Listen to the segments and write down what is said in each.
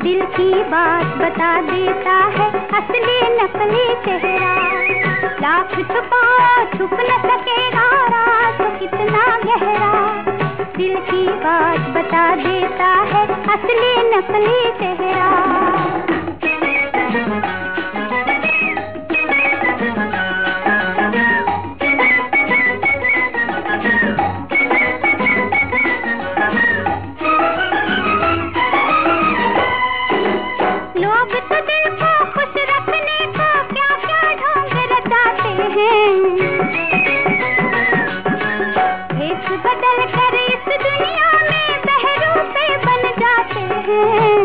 दिल की बात बता देता है असली नकली चेहरा। लाख छुपाओ छुप न सकेगा राज तो कितना गहरा। दिल की बात बता देता है असली नकली चेहरा। लोग तो दिल को खुश रखने को क्या क्या ढोंग रचाते हैं। भेष बदल कर इस दुनिया में बहरूपे बन जाते हैं।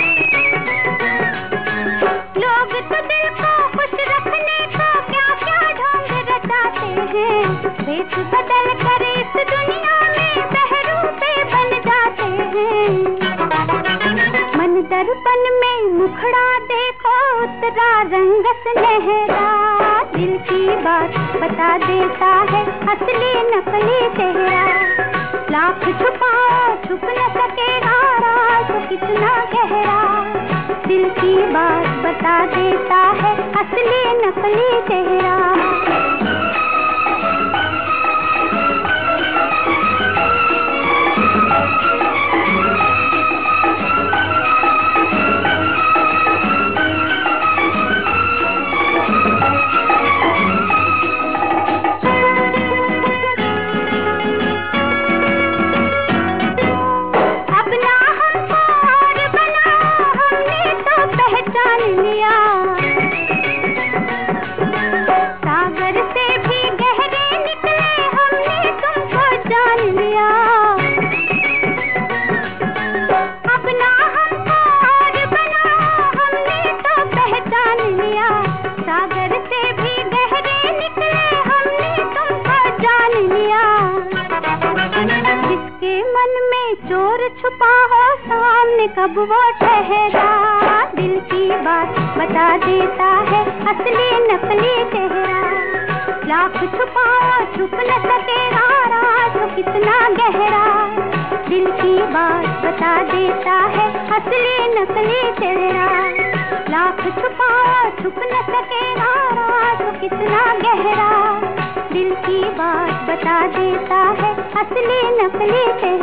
लोग तो दिल को खुश रखने को क्या क्या ढोंग रचाते हैं। भेष बदल कर इस दुनिया में बहरूपे बन जाते हैं। मन दर्पण में मुखड़ा देखो उतरा रंग सुनहरा। दिल की बात बता देता है असली नकली चेहरा। लाख छुपाओ छुप न सकेगा राज तो कितना गहरा। दिल की बात बता देता है असली नकली चेहरा। सागर से भी गहरे निकले हमने तुमको जान लिया। अपना हमको और बना हमने तो पहचान लिया। सागर से भी गहरे निकले हमने तुमको जान लिया। जिसके मन में चोर छुपा हो सामने कब वो ठहरा। दिल की बात बता देता है असली नकली चेहरा। लाख छुपाओ छुप न सकेगा राज तो कितना गहरा। दिल की बात बता देता है असली नकली चेहरा। लाख छुपाओ छुप न सकेगा राज तो कितना गहरा। दिल की बात बता देता है असली नकली चेहरा।